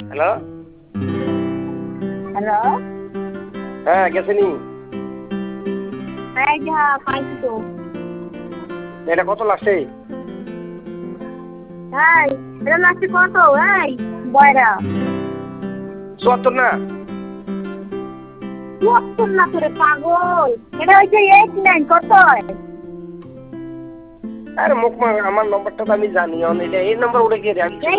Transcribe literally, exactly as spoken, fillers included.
hello hello হ্যাঁ গেছে নি এই যা পাইছি তো এটা কত লাগছে এই এটা লাগছে কত এই বয়রা চুয়াত্তর না চুয়াত্তর না তোরে পাগল এটা হচ্ছে এইট নাইন কত আরে মুখ আমার নম্বরটা তো আমি জানি এটা এই নম্বর উঠে গিয়ে